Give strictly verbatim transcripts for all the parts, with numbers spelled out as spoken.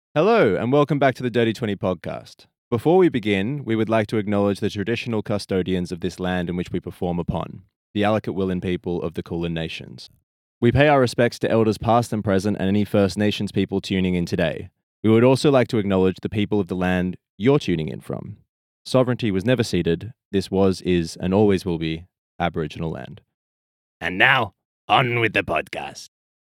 Hello, and welcome back to the Dirty twenty podcast. Before we begin, we would like to acknowledge the traditional custodians of this land in which we perform upon, the Alakatwillan people of the Kulin Nations. We pay our respects to elders past and present and any First Nations people tuning in today. We would also like to acknowledge the people of the land you're tuning in from. Sovereignty was never ceded. This was, is, and always will be Aboriginal land. And now, on with the podcast.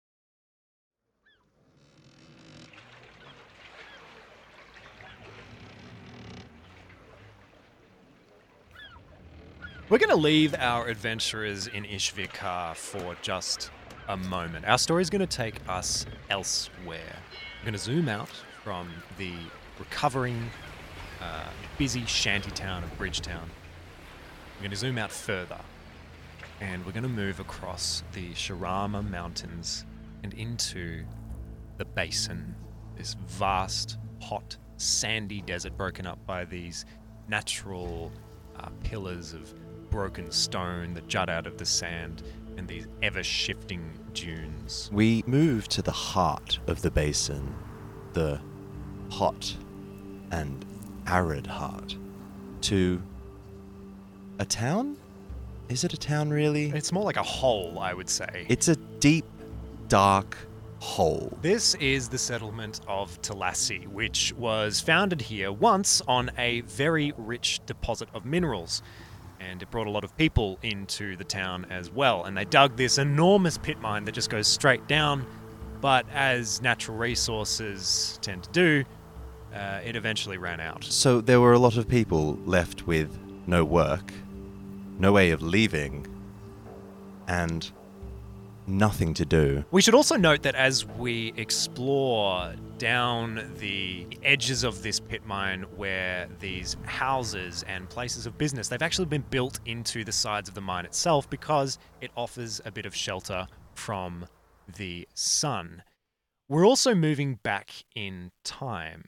We're going to leave our adventurers in Ishvikar for just a moment. Our story is going to take us elsewhere. We're going to zoom out from the recovering, uh, busy shanty town of Bridgetown. We're going to zoom out further, and we're going to move across the Sharama Mountains and into the basin, this vast, hot, sandy desert broken up by these natural uh, pillars of broken stone that jut out of the sand and these ever-shifting dunes. We move to the heart of the basin, the hot and arid heart, to a town? Is it a town, really? It's more like a hole, I would say. It's a deep, dark hole. This is the settlement of Talassi, which was founded here once on a very rich deposit of minerals. And it brought a lot of people into the town as well. And they dug this enormous pit mine that just goes straight down. But as natural resources tend to do, uh, it eventually ran out. So there were a lot of people left with no work, no way of leaving, and nothing to do. We should also note that as we explore down the edges of this pit mine where these houses and places of business, they've actually been built into the sides of the mine itself because it offers a bit of shelter from the sun. We're also moving back in time.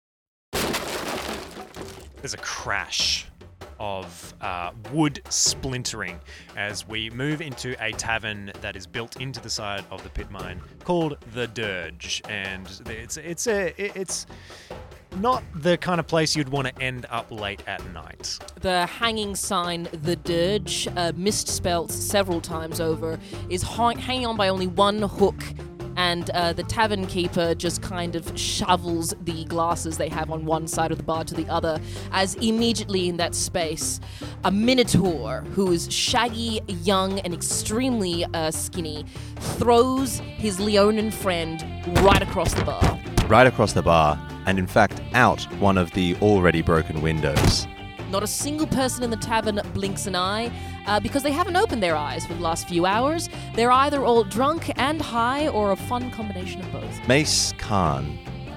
There's a crash of uh, wood splintering as we move into a tavern that is built into the side of the pit mine called the Dirge, and it's it's a it's not the kind of place you'd want to end up late at night. The hanging sign, the Dirge, uh, misspelt several times over, is ha- hanging on by only one hook. And uh, the tavern keeper just kind of shovels the glasses they have on one side of the bar to the other, as immediately in that space, a minotaur who is shaggy, young, and extremely uh, skinny throws his Leonin friend right across the bar. Right across the bar, and in fact out one of the already broken windows. Not a single person in the tavern blinks an eye, uh, because they haven't opened their eyes for the last few hours. They're either all drunk and high, or a fun combination of both. Mace Khan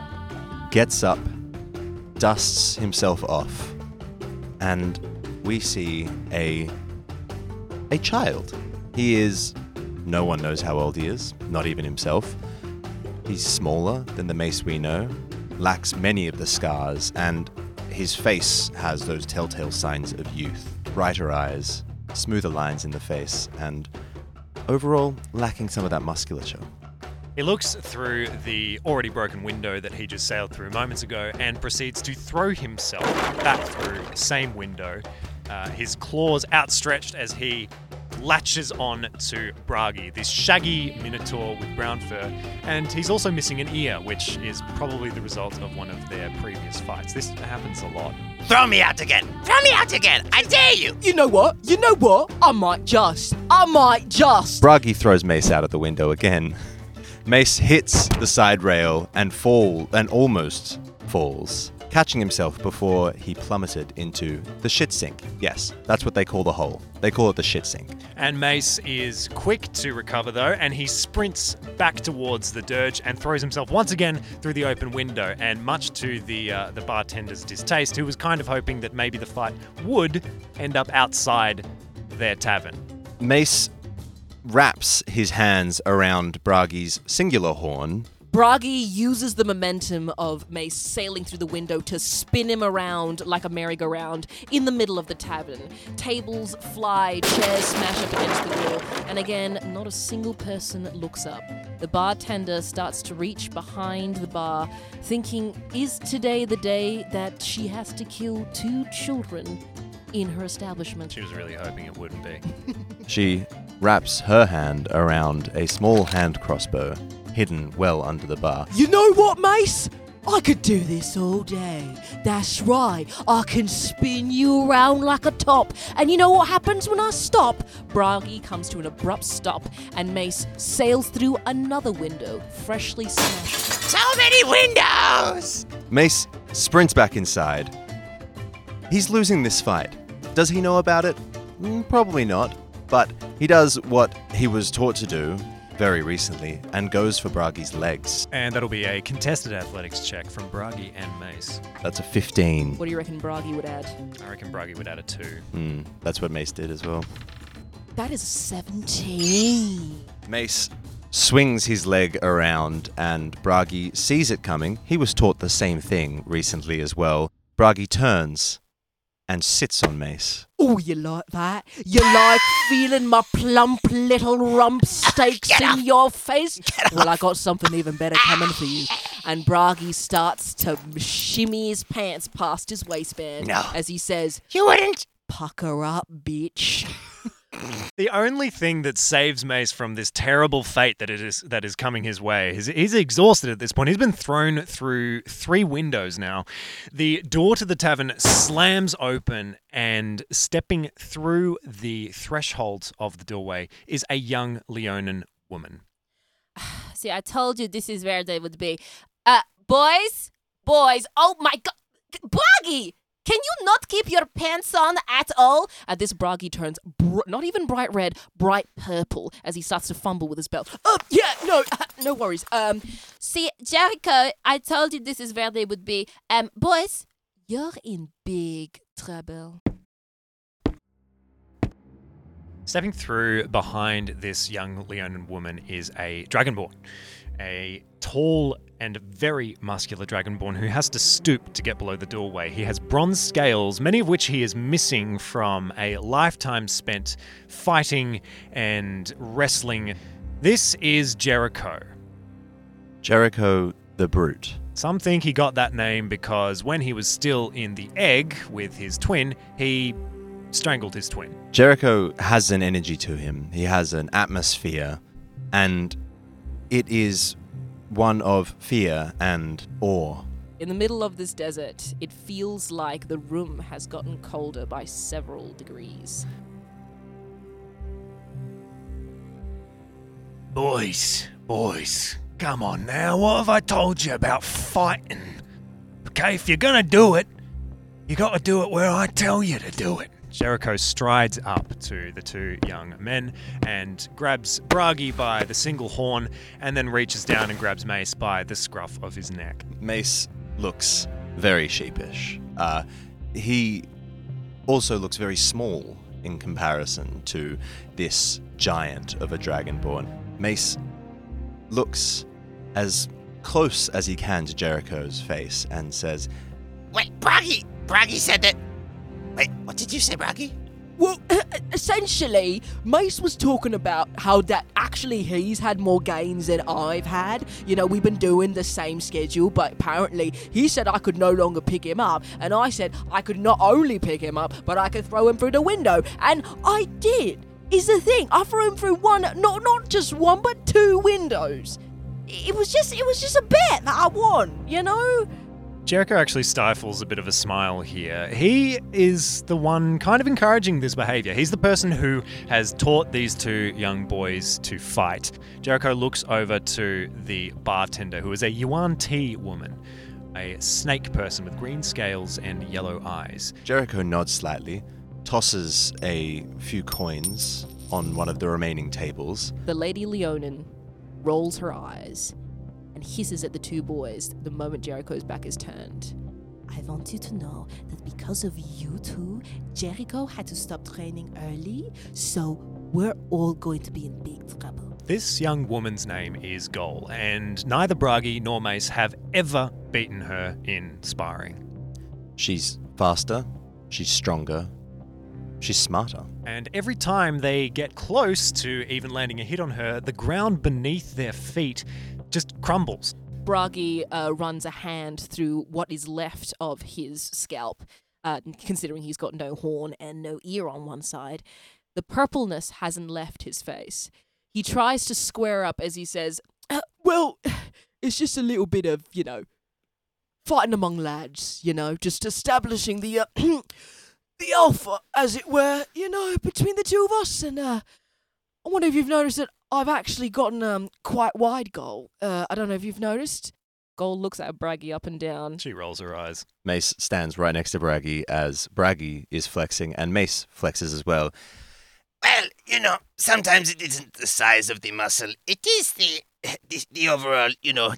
gets up, dusts himself off, and we see a a child. He is, no one knows how old he is, not even himself. He's smaller than the Mace we know, lacks many of the scars, and his face has those telltale signs of youth. Brighter eyes, smoother lines in the face, and overall lacking some of that musculature. He looks through the already broken window that he just sailed through moments ago and proceeds to throw himself back through the same window, uh, his claws outstretched as he latches on to Bragi, this shaggy minotaur with brown fur, and he's also missing an ear, which is probably the result of one of their previous fights. This happens a lot. Throw me out again! Throw me out again! I dare you! You know what? You know what? I might just. I might just. Bragi throws Mace out of the window again. Mace hits the side rail and fall and almost falls, catching himself before he plummeted into the shit sink. Yes, that's what they call the hole. They call it the shit sink. And Mace is quick to recover, though, and he sprints back towards the Dirge and throws himself once again through the open window. And much to the uh, the bartender's distaste, who was kind of hoping that maybe the fight would end up outside their tavern. Mace wraps his hands around Bragi's singular horn Bragi uses the momentum of Mace sailing through the window to spin him around like a merry-go-round in the middle of the tavern. Tables fly, chairs smash up against the door, and again, not a single person looks up. The bartender starts to reach behind the bar, thinking, is today the day that she has to kill two children in her establishment? She was really hoping it wouldn't be. She wraps her hand around a small hand crossbow hidden well under the bar. You know what, Mace? I could do this all day. That's right. I can spin you around like a top. And you know what happens when I stop? Bragi comes to an abrupt stop, and Mace sails through another window, freshly smashed. So many windows! Mace sprints back inside. He's losing this fight. Does he know about it? Mm, probably not. But he does what he was taught to do very recently and goes for Bragi's legs. And that'll be a contested athletics check from Bragi and Mace. That's a fifteen. What do you reckon Bragi would add? I reckon Bragi would add a two. Mm, that's what Mace did as well. That is a seventeen. Mace swings his leg around and Bragi sees it coming. He was taught the same thing recently as well. Bragi turns and sits on Mace. Oh, you like that? You like feeling my plump little rump steaks in your face? Well, I got something even better coming for you. And Bragi starts to shimmy his pants past his waistband No. as he says, You wouldn't. pucker up, bitch. The only thing that saves Mace from this terrible fate that it is that is coming his way is he's exhausted at this point. He's been thrown through three windows now. The door to the tavern slams open, and stepping through the threshold of the doorway is a young Leonin woman. See, I told you this is where they would be. Uh, boys? Boys, oh my god. Bragi! Can you not keep your pants on at all? At this, Bragi turns br- not even bright red, bright purple as he starts to fumble with his belt. Oh, yeah, no, uh, no worries. Um, see, Jericho, I told you this is where they would be. Um, boys, you're in big trouble. Stepping through behind this young Leonin woman is a Dragonborn, a tall and very muscular Dragonborn who has to stoop to get below the doorway. He has bronze scales, many of which he is missing from a lifetime spent fighting and wrestling. This is Jericho. Jericho the Brute. Some think he got that name because when he was still in the egg with his twin, he strangled his twin. Jericho has an energy to him. He has an atmosphere, and it is one of fear and awe. In the middle of this desert, it feels like the room has gotten colder by several degrees. Boys, boys, come on now. What have I told you about fighting? Okay, if you're gonna do it, you gotta do it where I tell you to do it. Jericho strides up to the two young men and grabs Bragi by the single horn and then reaches down and grabs Mace by the scruff of his neck. Mace looks very sheepish. Uh, he also looks very small in comparison to this giant of a Dragonborn. Mace looks as close as he can to Jericho's face and says, Wait, Bragi! Bragi said that... Wait, what did you say, Bragi? Well, essentially, Mace was talking about how that actually he's had more gains than I've had. You know, we've been doing the same schedule, but apparently he said I could no longer pick him up, and I said I could not only pick him up, but I could throw him through the window, and I did. Is the thing, I threw him through one, not not just one, but two windows. It was just, it was just a bet that I won, you know? Jericho actually stifles a bit of a smile here. He is the one kind of encouraging this behavior. He's the person who has taught these two young boys to fight. Jericho looks over to the bartender, who is a Yuan Ti woman, a snake person with green scales and yellow eyes. Jericho nods slightly, tosses a few coins on one of the remaining tables. The Lady Leonin rolls her eyes and hisses at the two boys the moment Jericho's back is turned. I want you to know that because of you two, Jericho had to stop training early, so we're all going to be in big trouble. This young woman's name is Gol, and neither Bragi nor Mace have ever beaten her in sparring. She's faster, she's stronger, she's smarter. And every time they get close to even landing a hit on her, the ground beneath their feet just crumbles. Bragi uh, runs a hand through what is left of his scalp, uh, considering he's got no horn and no ear on one side. The purpleness hasn't left his face. He tries to square up as he says, Uh, well, it's just a little bit of, you know, fighting among lads, you know, just establishing the, uh, the alpha, as it were, you know, between the two of us. And uh, I wonder if you've noticed that I've actually gotten um quite wide, Gol. Uh, I don't know if you've noticed. Gol looks at Bragi up and down. She rolls her eyes. Mace stands right next to Bragi as Bragi is flexing, and Mace flexes as well. Well, you know, sometimes it isn't the size of the muscle. It is the the, the overall, you know,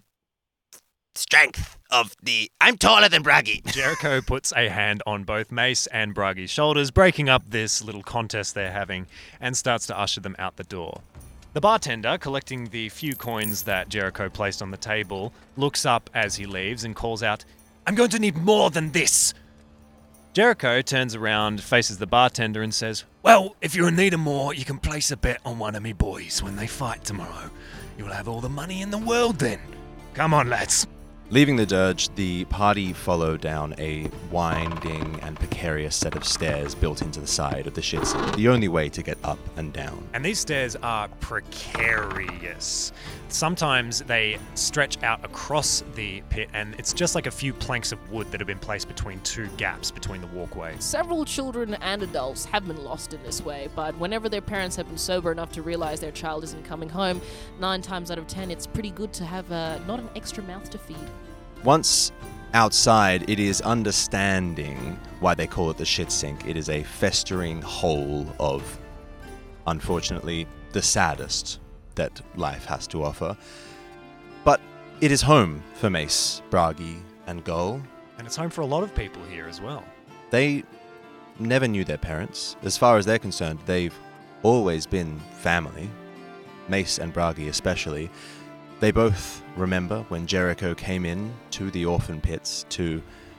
strength of the... I'm taller than Bragi. Jericho puts a hand on both Mace and Bragi's shoulders, breaking up this little contest they're having, and starts to usher them out the door. The bartender, collecting the few coins that Jericho placed on the table, looks up as he leaves and calls out, I'm going to need more than this. Jericho turns around, faces the bartender and says, Well, if you're in need of more, you can place a bet on one of me boys when they fight tomorrow. You'll have all the money in the world then. Come on, lads. Leaving the dirge, the party follow down a winding and precarious set of stairs built into the side of the shit sink, the only way to get up and down. and these stairs are precarious. Sometimes they stretch out across the pit, and it's just like a few planks of wood that have been placed between two gaps between the walkways. Several children and adults have been lost in this way, but whenever their parents have been sober enough to realize their child isn't coming home, nine times out of ten, it's pretty good to have uh, not an extra mouth to feed. Once outside, it is understanding why they call it the shit sink. It is a festering hole of, unfortunately, the saddest that life has to offer. But it is home for Mace, Bragi, and Gol. And it's home for a lot of people here as well. They never knew their parents. As far as they're concerned, they've always been family. Mace and Bragi especially. They both remember when Jericho came in to the orphan pits to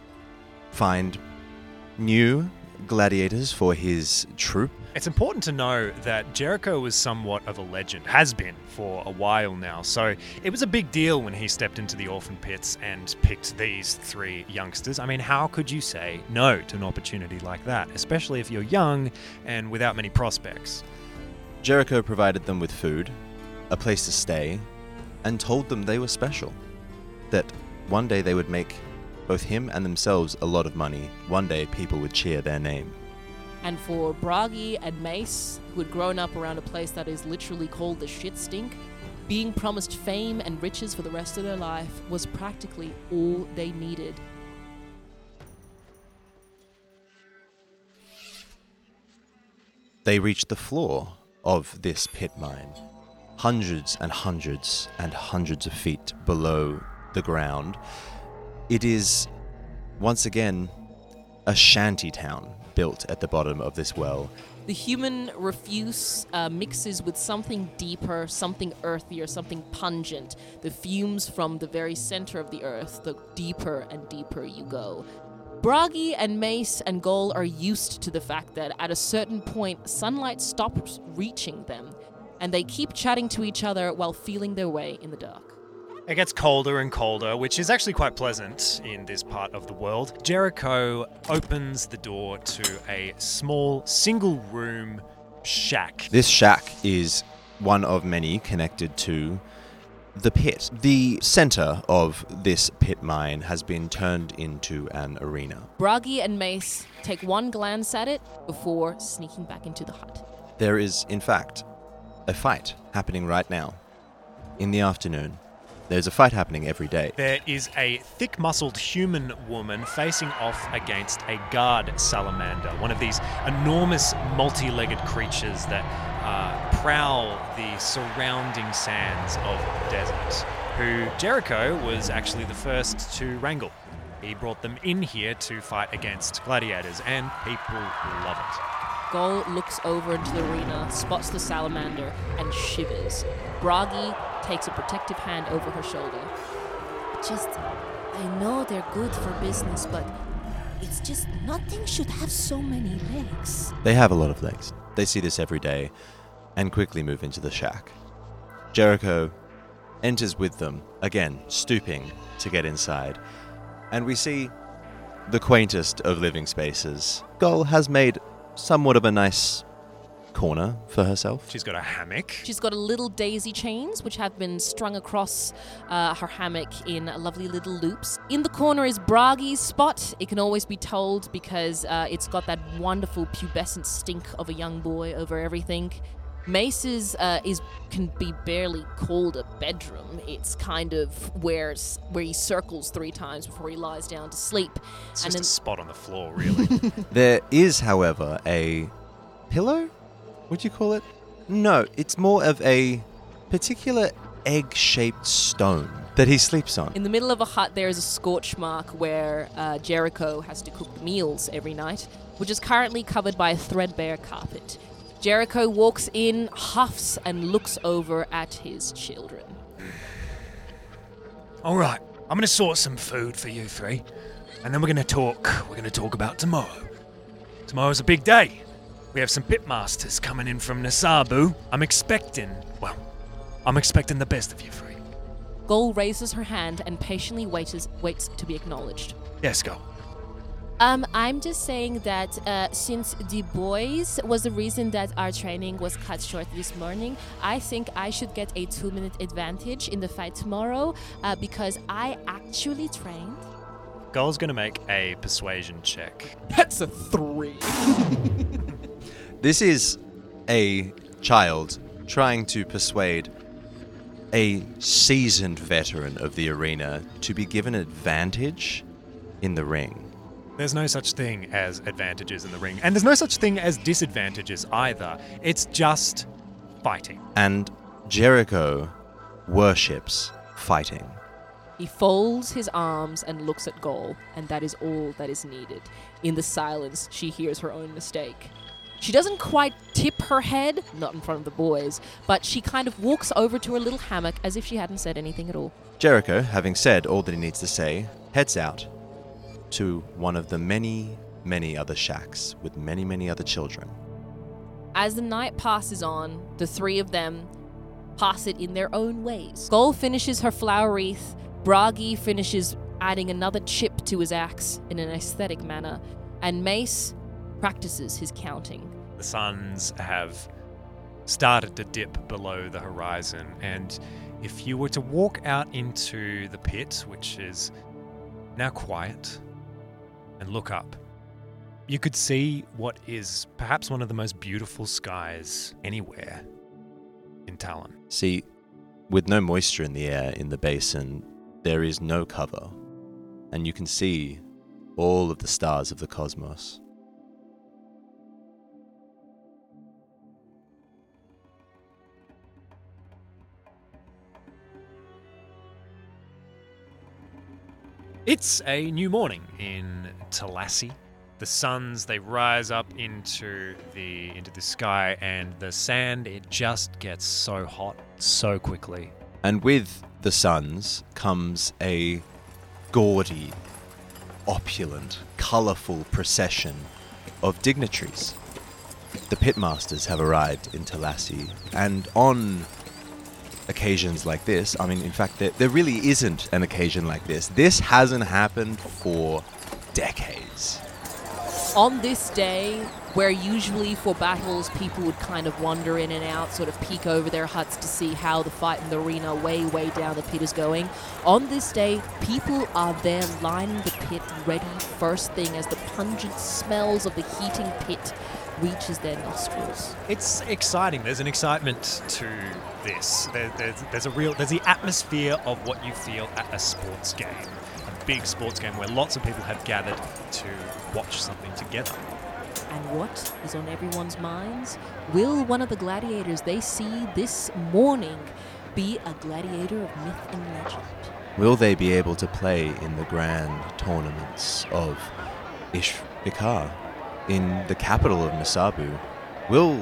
find new gladiators for his troop. It's important to know that Jericho was somewhat of a legend, has been for a while now, so it was a big deal when he stepped into the orphan pits and picked these three youngsters. I mean, how could you say no to an opportunity like that, especially if you're young and without many prospects? Jericho provided them with food, a place to stay, and told them they were special. That one day they would make both him and themselves a lot of money. One day people would cheer their name. And for Bragi and Mace, who had grown up around a place that is literally called the shit stink, being promised fame and riches for the rest of their life was practically all they needed. They reached the floor of this pit mine, hundreds and hundreds and hundreds of feet below the ground. It is, once again, a shanty town built at the bottom of this well. The human refuse uh, mixes with something deeper, something earthier, something pungent. The fumes from the very center of the earth, the deeper and deeper you go. Bragi and Mace and Gol are used to the fact that at a certain point, sunlight stops reaching them, and they keep chatting to each other while feeling their way in the dark. It gets colder and colder, which is actually quite pleasant in this part of the world. Jericho opens the door to a small, single-room shack. This shack is one of many connected to the pit. The center of this pit mine has been turned into an arena. Bragi and Mace take one glance at it before sneaking back into the hut. There is, in fact, a fight happening right now. In the afternoon. There's a fight happening every day. There is a thick-muscled human woman facing off against a guard salamander, one of these enormous multi-legged creatures that uh, prowl the surrounding sands of the desert, who Jericho was actually the first to wrangle. He brought them in here to fight against gladiators, and people love it. Gol looks over into the arena, spots the salamander, and shivers. Bragi takes a protective hand over her shoulder. Just, I know they're good for business, but it's just nothing should have so many legs. They have a lot of legs. They see this every day and quickly move into the shack. Jericho enters with them, again, stooping to get inside. And we see the quaintest of living spaces. Gol has made somewhat of a nice corner for herself. She's got a hammock. She's got a little daisy chains, which have been strung across uh, her hammock in lovely little loops. In the corner is Bragi's spot. It can always be told because uh, it's got that wonderful pubescent stink of a young boy over everything. Mace's uh, is can be barely called a bedroom. It's kind of where where he circles three times before he lies down to sleep. It's and just then, a spot on the floor, really. There is, however, a pillow? Would you call it? No, it's more of a particular egg-shaped stone that he sleeps on. In the middle of a hut, there is a scorch mark where uh, Jericho has to cook meals every night, which is currently covered by a threadbare carpet. Jericho walks in, huffs, and looks over at his children. All right, I'm going to sort some food for you three, and then we're going to talk. We're going to talk about tomorrow. Tomorrow's a big day. We have some pitmasters coming in from Nasabu. I'm expecting, well, I'm expecting the best of you three. Gol raises her hand and patiently waits, waits to be acknowledged. Yes, go. Um, I'm just saying that uh, since the boys was the reason that our training was cut short this morning, I think I should get a two-minute advantage in the fight tomorrow uh, because I actually trained. Gol's going to make a persuasion check. That's a three. This is a child trying to persuade a seasoned veteran of the arena to be given advantage in the ring. There's no such thing as advantages in the ring, and there's no such thing as disadvantages either. It's just fighting. And Jericho worships fighting. He folds his arms and looks at Gol, and that is all that is needed. In the silence, she hears her own mistake. She doesn't quite tip her head, not in front of the boys, but she kind of walks over to her little hammock as if she hadn't said anything at all. Jericho, having said all that he needs to say, heads out to one of the many, many other shacks with many, many other children. As the night passes on, the three of them pass it in their own ways. Gol finishes her flower wreath, Bragi finishes adding another chip to his axe in an aesthetic manner, and Mace practices his counting. The suns have started to dip below the horizon, and if you were to walk out into the pit, which is now quiet, and look up, you could see what is perhaps one of the most beautiful skies anywhere in Talon. See, with no moisture in the air in the basin, there is no cover, and you can see all of the stars of the cosmos. It's a new morning in Talassi. The suns, they rise up into the into the sky, and the sand, it just gets so hot so quickly. And with the suns comes a gaudy, opulent, colourful procession of dignitaries. The pitmasters have arrived in Talassi, and on occasions like this, I mean, in fact, there, there really isn't an occasion like this. This hasn't happened for decades. On this day, where usually for battles people would kind of wander in and out, sort of peek over their huts to see how the fight in the arena way, way down the pit is going, on this day, people are there lining the pit ready first thing as the pungent smells of the heating pit reaches their nostrils. It's exciting. There's an excitement to this. There, there's, there's a real, there's the atmosphere of what you feel at a sports game, a big sports game where lots of people have gathered to watch something together. And what is on everyone's minds? Will one of the gladiators they see this morning be a gladiator of myth and legend? Will they be able to play in the grand tournaments of Ishvikar in the capital of Nasabu? Will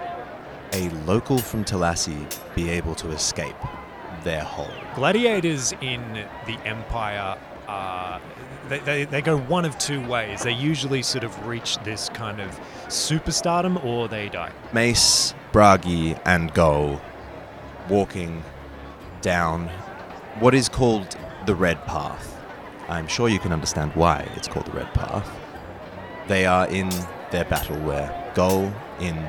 a local from Talassi be able to escape their hole? Gladiators in the Empire are. They, they, they go one of two ways. They usually sort of reach this kind of superstardom or they die. Mace, Bragi, and Goal walking down what is called the Red Path. I'm sure you can understand why it's called the Red Path. They are in their battle wear. Goal in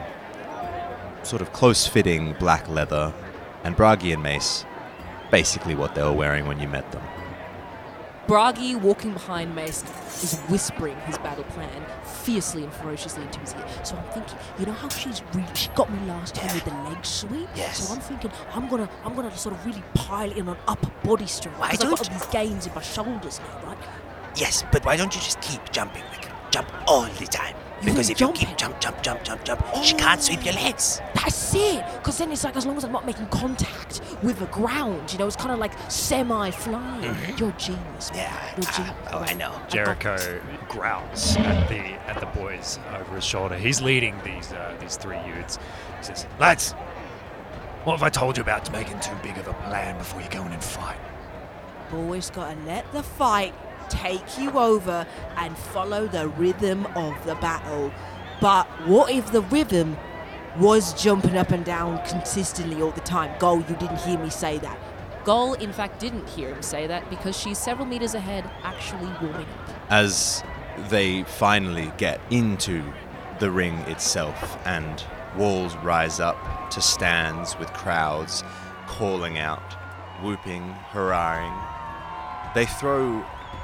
sort of close-fitting black leather, and Bragi and Mace basically what they were wearing when you met them. Bragi, walking behind Mace, is whispering his battle plan fiercely and ferociously into his ear. So I'm thinking, you know how she's really, she got me last time with the leg sweep? Yes. So I'm thinking, I'm gonna I'm gonna sort of really pile in on upper body strength. Why Because I've got don't all these gains in my shoulders now, right? Yes, but why don't you just keep jumping? Like, jump all the time. You Because think if you jumping? keep jump, jump, jump, jump, jump, she can't sweep your legs. That's it! Because then it's like, as long as I'm not making contact with the ground, you know, it's kind of like semi-flying. Mhm. You're a genius, man. Yeah, You're a uh, genius. oh, I know. got Jericho this. growls at the at the boys over his shoulder. He's leading these uh, these three youths. He says, Lads, what have I told you about making too big of a plan before you go in and fight? Always gotta let the fight take you over and follow the rhythm of the battle. But what if the rhythm was jumping up and down consistently all the time? Go, you didn't hear me say that. Gull, in fact, didn't hear him say that because she's several meters ahead, actually warming up. As they finally get into the ring itself and walls rise up to stands with crowds calling out, whooping, hurrahing, they throw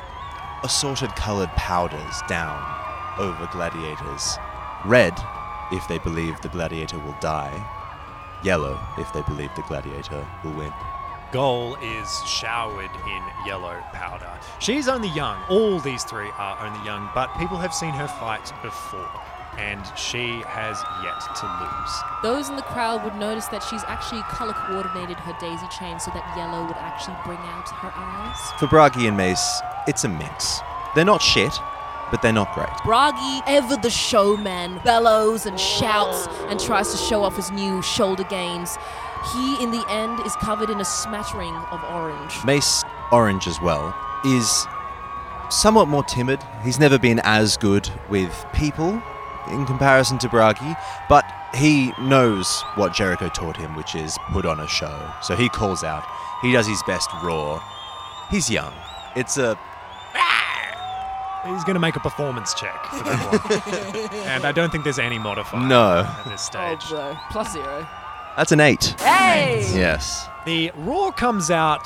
assorted coloured powders down over gladiators. Red, if they believe the gladiator will die. Yellow, if they believe the gladiator will win. Goal is showered in yellow powder. She's only young. All these three are only young, but people have seen her fight before, and she has yet to lose. Those in the crowd would notice that she's actually color coordinated her daisy chain so that yellow would actually bring out her eyes. For Bragi and Mace, it's a mix. They're not shit, but they're not great. Bragi, ever the showman, bellows and shouts and tries to show off his new shoulder gains. He, in the end, is covered in a smattering of orange. Mace, orange as well, is somewhat more timid. He's never been as good with people in comparison to Bragi, but he knows what Jericho taught him, which is put on a show. So he calls out. He does his best roar. He's young. It's a... He's going to make a performance check for that one. And I don't think there's any modifier No. at this Oh, stage. bro. Plus zero. That's an eight. Hey! Yes. The roar comes out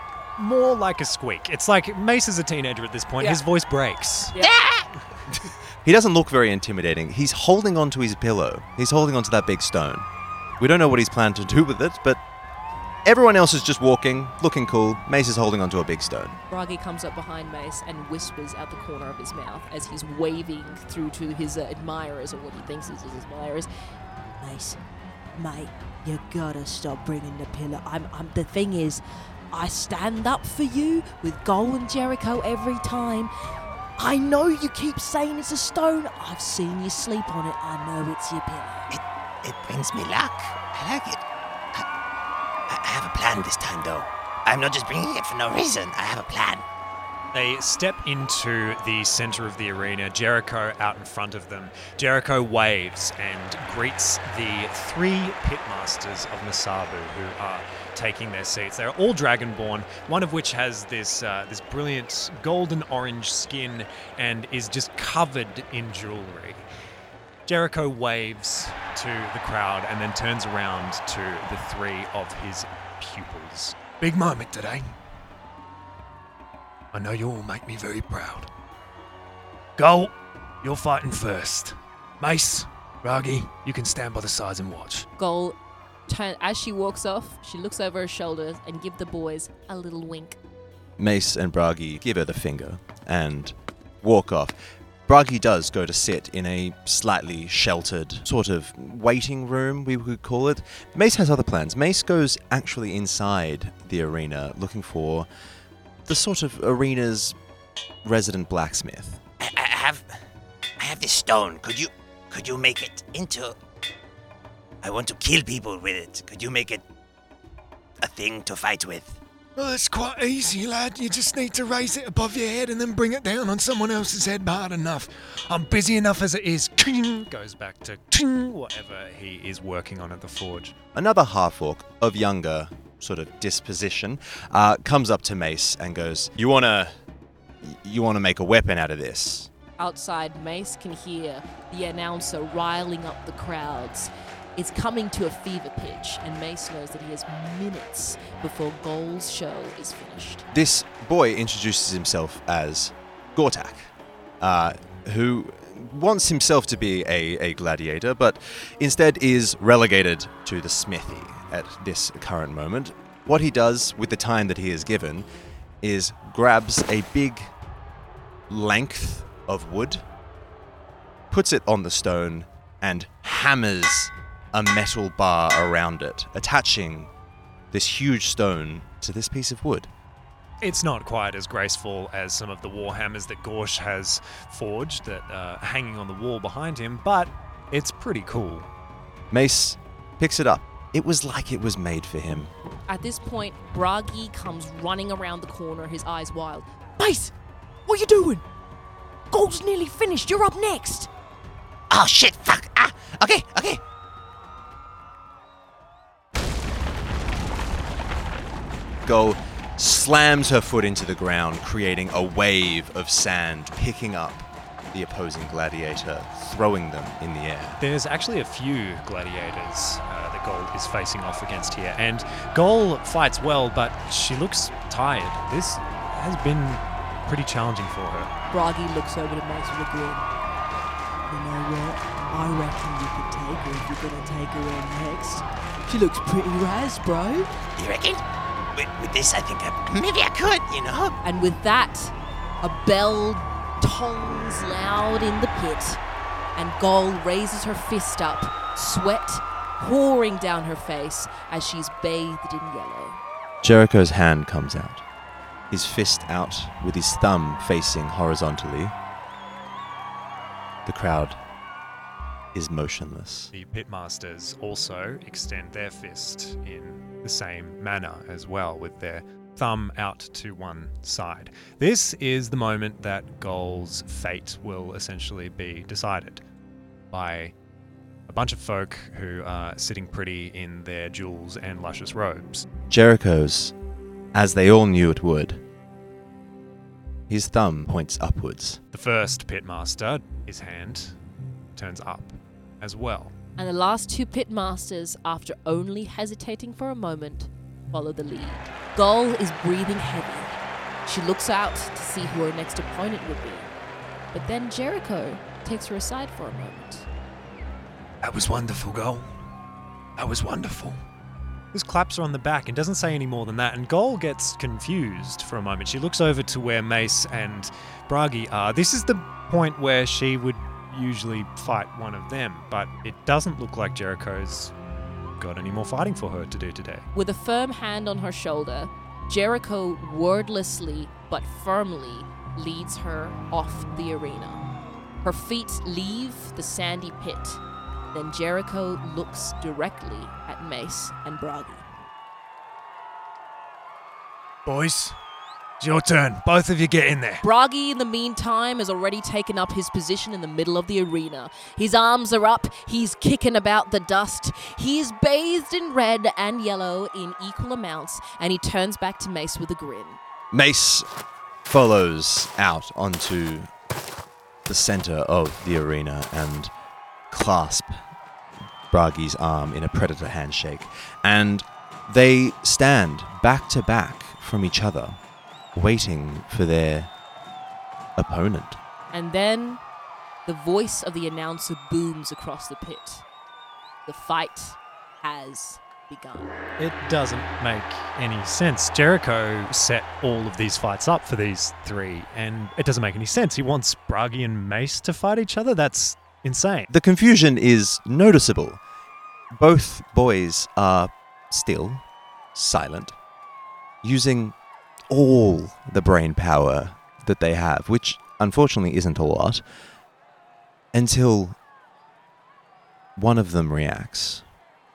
more like a squeak. It's like Mace is a teenager at this point. Yeah. His voice breaks. He doesn't look very intimidating. He's holding onto his pillow. He's holding onto that big stone. We don't know what he's planned to do with it, but everyone else is just walking, looking cool. Mace is holding onto a big stone. Bragi comes up behind Mace and whispers out the corner of his mouth as he's waving through to his uh, admirers, or what he thinks is his admirers. Mace, mate, you gotta stop bringing the pillow. I'm, I'm. The thing is, I stand up for you with Goal and Jericho every time. I know you keep saying it's a stone. I've seen you sleep on it. I know it's your pillow. It, it brings me luck. I like it. I, I have a plan this time, though. I'm not just bringing it for no reason. I have a plan. They step into the center of the arena, Jericho out in front of them. Jericho waves and greets the three pitmasters of Nasabu who are taking their seats. They're all dragonborn, one of which has this uh, this brilliant golden orange skin and is just covered in jewelry. Jericho waves to the crowd and then turns around to the three of his pupils. Big moment today. I know you all make me very proud. Goal, you're fighting first. Mace, Bragi, you can stand by the sides and watch. Gull, turn, as she walks off, she looks over her shoulders and give the boys a little wink. Mace and Bragi give her the finger and walk off. Bragi does go to sit in a slightly sheltered sort of waiting room, we could call it. Mace has other plans. Mace goes actually inside the arena looking for the sort of arena's resident blacksmith. I, I have, I have this stone. Could you, could you make it into I want to kill people with it. Could you make it a thing to fight with? Well, it's quite easy, lad. You just need to raise it above your head and then bring it down on someone else's head hard enough. I'm busy enough as it is. Goes back to whatever he is working on at the forge. Another half-orc of younger sort of disposition uh, comes up to Mace and goes, "You wanna, you wanna make a weapon out of this?" Outside, Mace can hear the announcer riling up the crowds. It's coming to a fever pitch, and Mace knows that he has minutes before Goal's show is finished. This boy introduces himself as Gortak, uh, who wants himself to be a, a gladiator, but instead is relegated to the smithy at this current moment. What he does with the time that he is given is grabs a big length of wood, puts it on the stone, and hammers a metal bar around it, attaching this huge stone to this piece of wood. It's not quite as graceful as some of the warhammers that Gorsh has forged that are hanging on the wall behind him, but it's pretty cool. Mace picks it up. It was like it was made for him. At this point, Bragi comes running around the corner, his eyes wild. Mace, what are you doing? Goal's nearly finished. You're up next. Oh shit, fuck. Ah, okay, okay. Goal slams her foot into the ground, creating a wave of sand, picking up the opposing gladiator, throwing them in the air. There's actually a few gladiators uh, that Goal is facing off against here, and Goal fights well, but she looks tired. This has been pretty challenging for her. Bragi looks over to Mace with a grin. You know what? I reckon you could take her if you're gonna take her in next. She looks pretty raz, bro. You reckon? With, with this, I think I, maybe I could, you know? And with that, a bell tongs loud in the pit, and Goal raises her fist up, sweat pouring down her face as she's bathed in yellow. Jericho's hand comes out, his fist out with his thumb facing horizontally. The crowd is motionless. The pitmasters also extend their fist in the same manner as well, with their thumb out to one side. This is the moment that Goal's fate will essentially be decided by a bunch of folk who are sitting pretty in their jewels and luscious robes. Jericho's, as they all knew it would, his thumb points upwards. The first pitmaster, his hand turns up as well. And the last two pitmasters, after only hesitating for a moment, follow the lead. Goal is breathing heavy. She looks out to see who her next opponent would be. But then Jericho takes her aside for a moment. That was wonderful, Goal. That was wonderful. Just claps her on the back and doesn't say any more than that, and Goal gets confused for a moment. She looks over to where Mace and Bragi are. This is the point where she would usually fight one of them, but it doesn't look like Jericho's got any more fighting for her to do today. With a firm hand on her shoulder, Jericho wordlessly but firmly leads her off the arena. Her feet leave the sandy pit. Then Jericho looks directly at Mace and Bragi. Boys, it's your turn. Both of you get in there. Bragi, in the meantime, has already taken up his position in the middle of the arena. His arms are up, he's kicking about the dust. He is bathed in red and yellow in equal amounts, and he turns back to Mace with a grin. Mace follows out onto the center of the arena and clasp Bragi's arm in a predator handshake, and they stand back to back from each other, waiting for their opponent. And then the voice of the announcer booms across the pit. The fight has begun. It doesn't make any sense. Jericho set all of these fights up for these three, and it doesn't make any sense. He wants Bragi and Mace to fight each other? That's insane. The confusion is noticeable. Both boys are still silent, using all the brain power that they have, which unfortunately isn't a lot, until one of them reacts.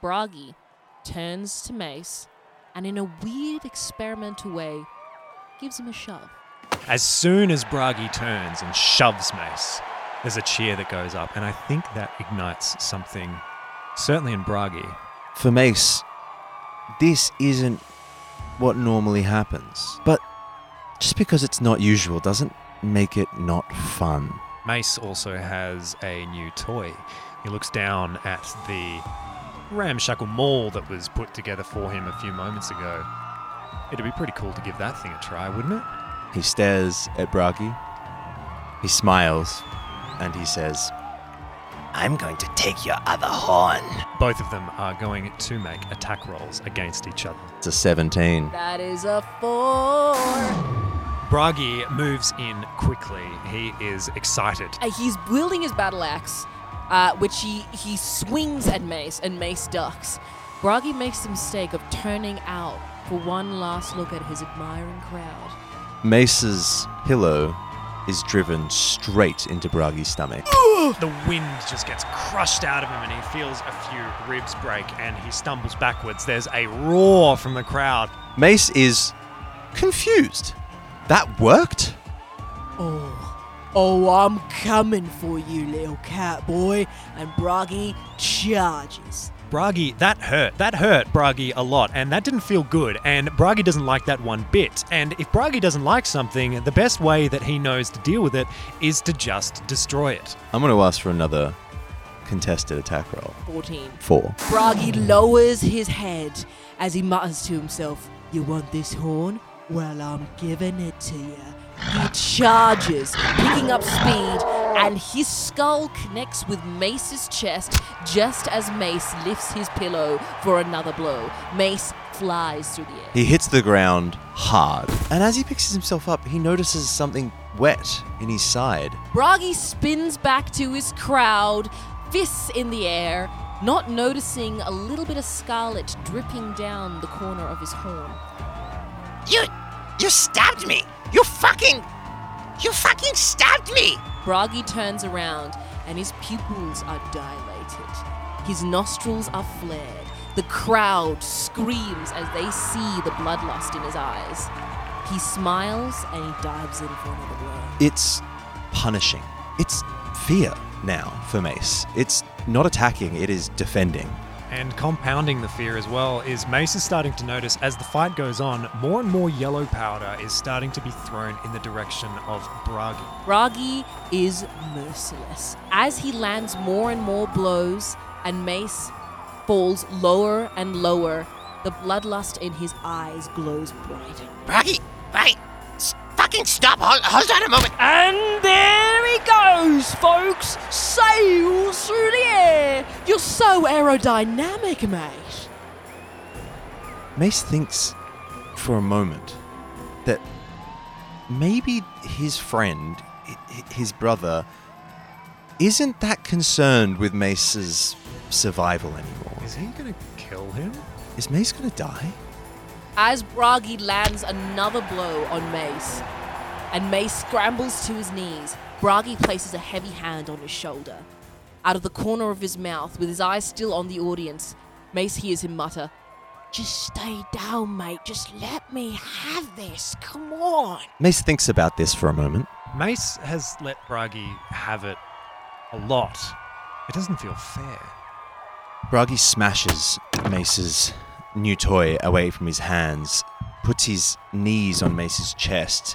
Bragi turns to Mace and in a weird experimental way gives him a shove. As soon as Bragi turns and shoves Mace, there's a cheer that goes up, and I think that ignites something, certainly in Bragi. For Mace, this isn't what normally happens. But just because it's not usual doesn't make it not fun. Mace also has a new toy. He looks down at the ramshackle maul that was put together for him a few moments ago. It'd be pretty cool to give that thing a try, wouldn't it? He stares at Bragi. He smiles, and he says, I'm going to take your other horn. Both of them are going to make attack rolls against each other. It's a seventeen. That is a four. Bragi moves in quickly. He is excited. Uh, he's wielding his battle axe, uh, which he, he swings at Mace, and Mace ducks. Bragi makes the mistake of turning out for one last look at his admiring crowd. Mace's pillow is driven straight into Bragi's stomach. The wind just gets crushed out of him and he feels a few ribs break and he stumbles backwards. There's a roar from the crowd. Mace is confused. That worked? Oh, oh, I'm coming for you, little cat boy. And Bragi charges. Bragi, that hurt. That hurt Bragi a lot, and that didn't feel good, and Bragi doesn't like that one bit. And if Bragi doesn't like something, the best way that he knows to deal with it is to just destroy it. I'm going to ask for another contested attack roll. fourteen. Four. Bragi lowers his head as he mutters to himself, "You want this horn? Well, I'm giving it to you." He charges, picking up speed, and his skull connects with Mace's chest just as Mace lifts his pillow for another blow. Mace flies through the air. He hits the ground hard, and as he picks himself up, he notices something wet in his side. Bragi spins back to his crowd, fists in the air, not noticing a little bit of scarlet dripping down the corner of his horn. You, you stabbed me. You fucking, you fucking stabbed me. Bragi turns around and his pupils are dilated. His nostrils are flared. The crowd screams as they see the bloodlust in his eyes. He smiles and he dives in for another blow. It's punishing. It's fear now for Mace. It's not attacking, it is defending. And compounding the fear as well is Mace is starting to notice as the fight goes on, more and more yellow powder is starting to be thrown in the direction of Bragi. Bragi is merciless. As he lands more and more blows and Mace falls lower and lower, the bloodlust in his eyes glows bright. Bragi, Bragi, s- fucking stop. Hold, hold on a moment. And there he goes, folks! Sails through the air! You're so aerodynamic, mate! Mace thinks for a moment that maybe his friend, hi- hi- his brother, isn't that concerned with Mace's survival anymore. Is he going to kill him? Is Mace gonna die? As Bragi lands another blow on Mace, and Mace scrambles to his knees, Bragi places a heavy hand on his shoulder. Out of the corner of his mouth, with his eyes still on the audience, Mace hears him mutter, Just stay down, mate. Just let me have this. Come on. Mace thinks about this for a moment. Mace has let Bragi have it a lot. It doesn't feel fair. Bragi smashes Mace's new toy away from his hands, puts his knees on Mace's chest,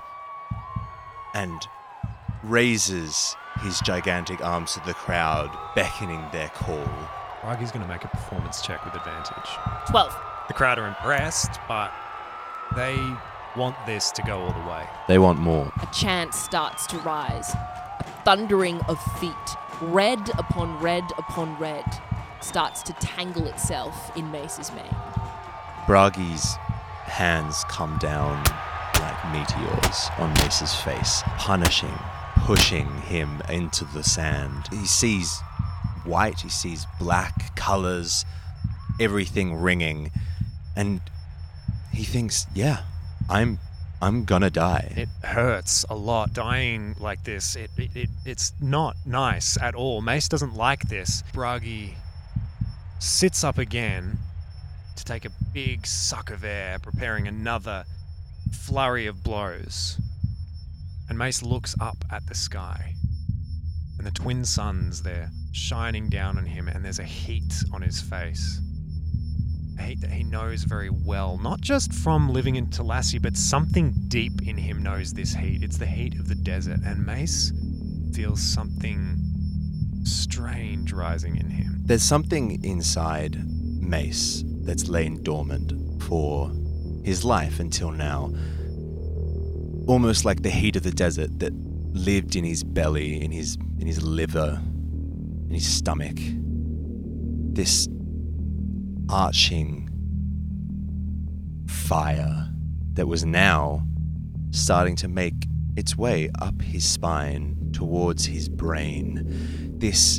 and raises his gigantic arms to the crowd, beckoning their call. Bragi's going to make a performance check with advantage. twelve. The crowd are impressed, but they want this to go all the way. They want more. A chant starts to rise. A thundering of feet, red upon red upon red, starts to tangle itself in Mace's mane. Bragi's hands come down like meteors on Mace's face, punishing, pushing him into the sand. He sees white, he sees black colors, everything ringing, and he thinks, yeah, I'm I'm gonna die. It hurts a lot dying like this. It, it, it It's not nice at all. Mace doesn't like this. Bragi sits up again to take a big suck of air, preparing another flurry of blows. And Mace looks up at the sky, and the twin suns there shining down on him, and there's a heat on his face. A heat that he knows very well, not just from living in Talassi, but something deep in him knows this heat. It's the heat of the desert, and Mace feels something strange rising in him. There's something inside Mace that's lain dormant for his life until now. Almost like the heat of the desert that lived in his belly, in his in his liver, in his stomach. This arching fire that was now starting to make its way up his spine towards his brain. This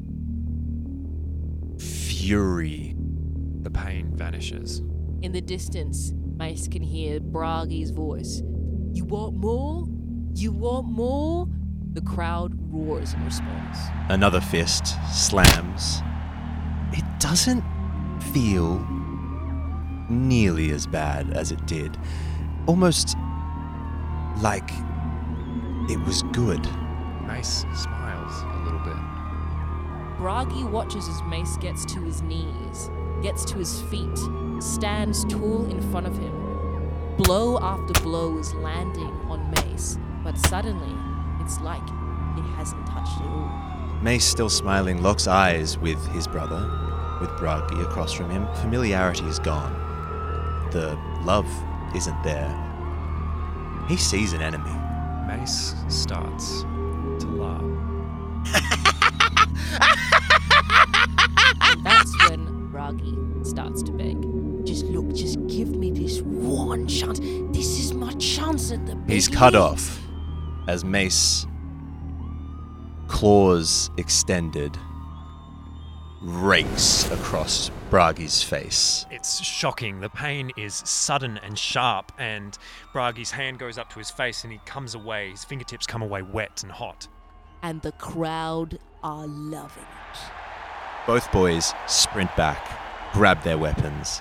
fury. The pain vanishes. In the distance, Mace can hear Bragi's voice. You want more? You want more? The crowd roars in response. Another fist slams. It doesn't feel nearly as bad as it did. Almost like it was good. Mace smiles a little bit. Bragi watches as Mace gets to his knees, gets to his feet, stands tall in front of him. Blow after blow is landing on Mace, but suddenly, it's like it hasn't touched at all. Mace, still smiling, locks eyes with his brother, with Bragi across from him. Familiarity is gone. The love isn't there. He sees an enemy. Mace starts to laugh. And that's when Bragi starts to beg. Just look, just give me this one chance. This is my chance at the big He's cut league. off as Mace, claws extended, rakes across Bragi's face. It's shocking. The pain is sudden and sharp, and Bragi's hand goes up to his face and he comes away. His fingertips come away wet and hot. And the crowd are loving it. Both boys sprint back, grab their weapons,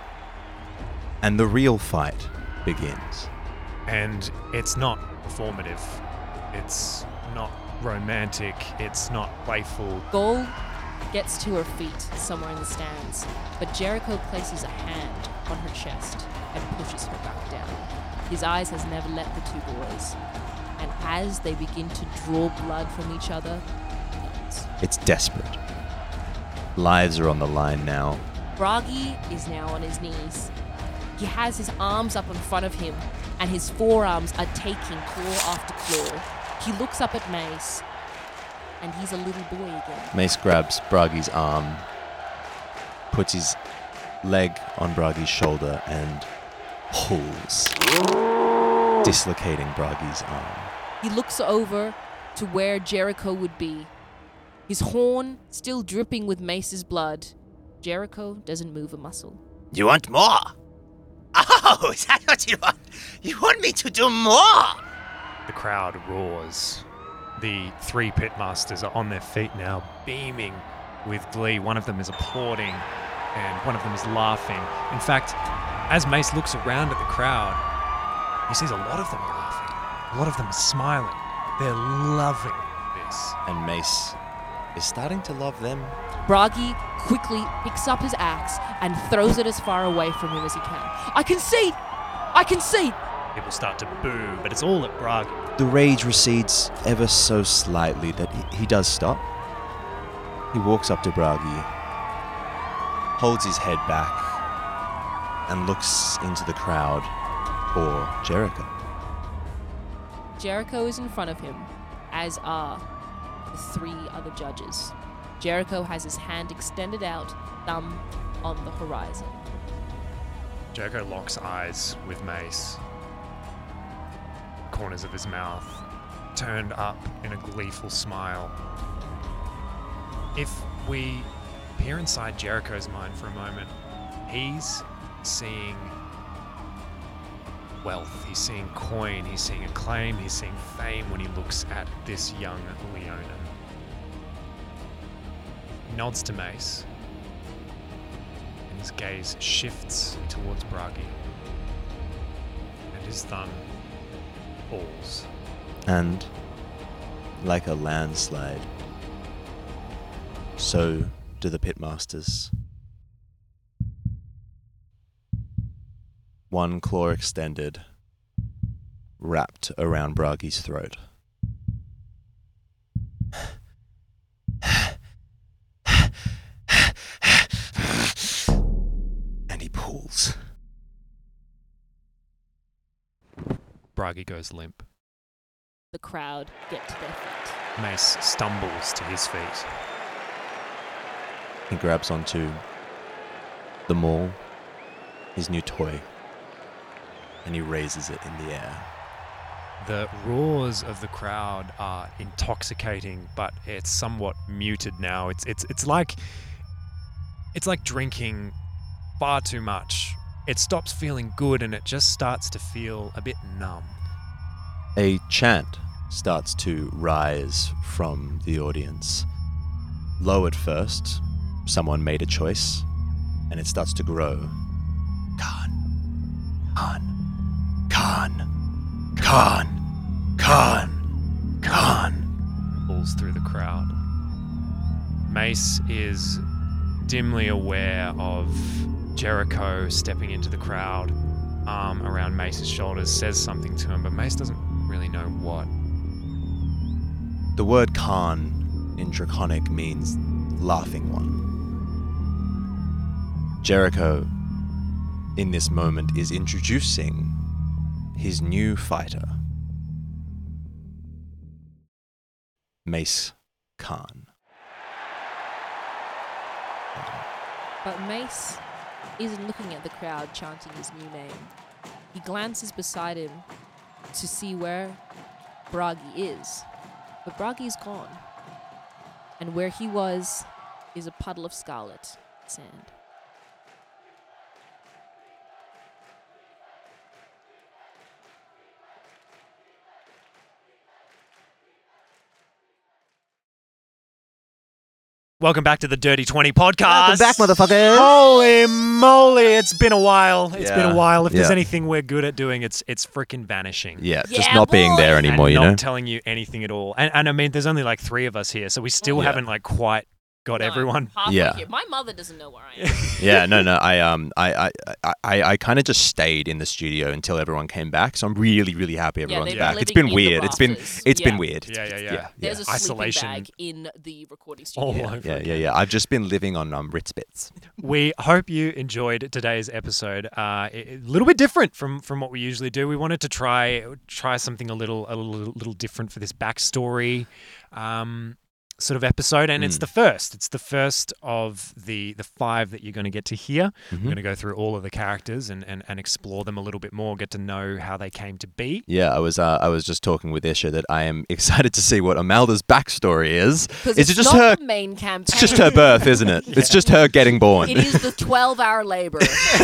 and the real fight begins. And it's not performative. It's not romantic. It's not playful. Gold gets to her feet somewhere in the stands, but Jericho places a hand on her chest and pushes her back down. His eyes has never left the two boys, and as they begin to draw blood from each other, It's desperate. Lives are on the line now. Bragi is now on his knees. He has his arms up in front of him, and his forearms are taking claw after claw. He looks up at Mace, and he's a little boy again. Mace grabs Bragi's arm, puts his leg on Bragi's shoulder, and pulls, dislocating Bragi's arm. He looks over to where Jericho would be. His horn still dripping with Mace's blood. Jericho doesn't move a muscle. You want more? Oh, is that what you want? You want me to do more? The crowd roars. The three pitmasters are on their feet now, beaming with glee. One of them is applauding, and one of them is laughing. In fact, as Mace looks around at the crowd, he sees a lot of them are laughing. A lot of them are smiling. They're loving this. And Mace is starting to love them. Bragi quickly picks up his axe and throws it as far away from him as he can. I can see! I can see! People start to boo, but it's all at Bragi. The rage recedes ever so slightly that he, he does stop. He walks up to Bragi, holds his head back, and looks into the crowd for Jericho. Jericho is in front of him, as are the three other judges. Jericho has his hand extended out, thumb on the horizon. Jericho locks eyes with Mace. Corners of his mouth turned up in a gleeful smile. If we peer inside Jericho's mind for a moment, he's seeing wealth, he's seeing coin, he's seeing acclaim, he's seeing fame when he looks at this young Leonin. He nods to Mace, His gaze shifts towards Bragi, and his thumb falls. And like a landslide, so do the pitmasters. One claw extended, wrapped around Bragi's throat. And he pulls. Bragi goes limp. The crowd get to their feet. Mace stumbles to his feet. He grabs onto the maul, his new toy, and he raises it in the air. The roars of the crowd are intoxicating, but it's somewhat muted now. It's it's it's like it's like drinking far too much. It stops feeling good and it just starts to feel a bit numb. A chant starts to rise from the audience. Low at first, someone made a choice, and it starts to grow. Khan, Khan, Khan, Khan, Khan, Khan. Falls through the crowd. Mace is dimly aware of Jericho stepping into the crowd, arm around Mace's shoulders, says something to him, but Mace doesn't really know what. The word Khan in Draconic means laughing one. Jericho, in this moment, is introducing his new fighter, Mace Khan. But Mace isn't looking at the crowd chanting his new name. He glances beside him to see where Bragi is. But Bragi's gone. And where he was is a puddle of scarlet sand. Welcome back to the Dirty twenty podcast. Welcome back, motherfuckers. Holy moly, it's been a while. It's Yeah. been a while. If there's Yeah. anything we're good at doing, it's it's freaking vanishing. Yeah, Yeah, just not being boy. there And anymore, you not know? telling you anything at all. And, and I mean, there's only like three of us here, so we still Yeah. haven't like quite got No, everyone. halfway Yeah. here. My mother doesn't know where I am. Yeah, no, no. I um, I, I, I, I kind of just stayed in the studio until everyone came back. So I'm really, really happy everyone's they've back. been It's living been in the weird. It's been, rafters. it's been Yeah. weird. Yeah, yeah, yeah. yeah, There's a Isolation. sleeping bag in the recording All studio. over yeah, again. yeah, yeah. I've just been living on um, Ritz Bits. We hope you enjoyed today's episode. Uh, a little bit different from, from what we usually do. We wanted to try try something a little a little, little different for this backstory um, sort of episode, and it's Mm. the first. It's the first of the the five that you're going to get to hear. Mhm. We're going to go through all of the characters and, and, and explore them a little bit more, get to know how they came to be. Yeah, I was uh, I was just talking with Isha that I am excited to see what Amalda's backstory is. Because Is it's it just not her? the main campaign. It's just her birth, isn't it? It's just her getting born. It is the twelve-hour labor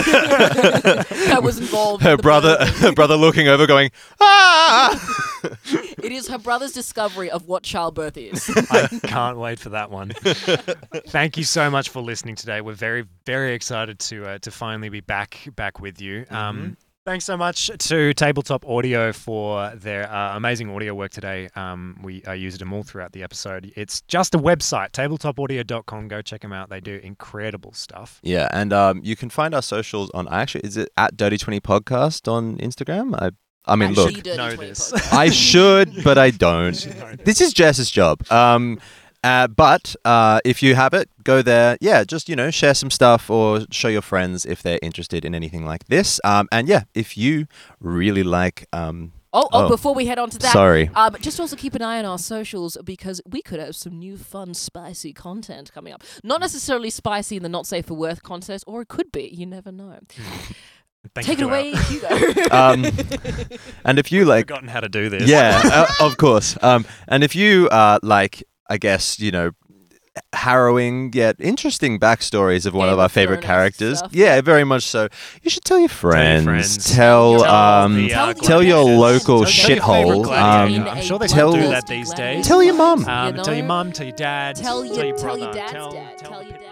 that was involved. Her in the brother, birth. her brother looking over, going, ah! It is her brother's discovery of what childbirth is. I can't wait for that one. Thank you so much for listening today. We're very, very excited to uh, to finally be back back with you. Um, Thanks so much to Tabletop Audio for their uh, amazing audio work today. Um, we uh, used them all throughout the episode. It's just a website, tabletop audio dot com. Go check them out. They do incredible stuff. Yeah, and um, you can find our socials on. Actually, is it at Dirty Twenty Podcast on Instagram? I, I mean, Actually, look, Dirty know twenty this. podcast. I should, but I don't. This is Jess's job. Um, uh, but uh, if you have it, go there. Yeah, just, you know, share some stuff or show your friends if they're interested in anything like this. Um, and yeah, if you really like. Um, Oh, oh, Oh. before we head on to that, Sorry. um, just also keep an eye on our socials because we could have some new, fun, spicy content coming up. Not necessarily spicy in the not safe for work contest, or it could be. You never know. Thank Take you it to our- away, Hugo. um, and if you like. Forgotten how to do this. Yeah, uh, of course. Um, and if you uh, like, I guess, you know, harrowing yet interesting backstories of one Game of our of favorite Thrones characters, stuff. yeah, very much so. You should tell your friends. friends. Tell, Tell um, the, uh, tell your gladiators. local Tell your shithole. favourite gladiator. Um, I'm sure they tell- still do that these days. Tell your mum. Um, You Tell your know? mum, tell your dad, Tell your, tell your tell brother, your dad's tell, dad. tell Tell the your pit- dad's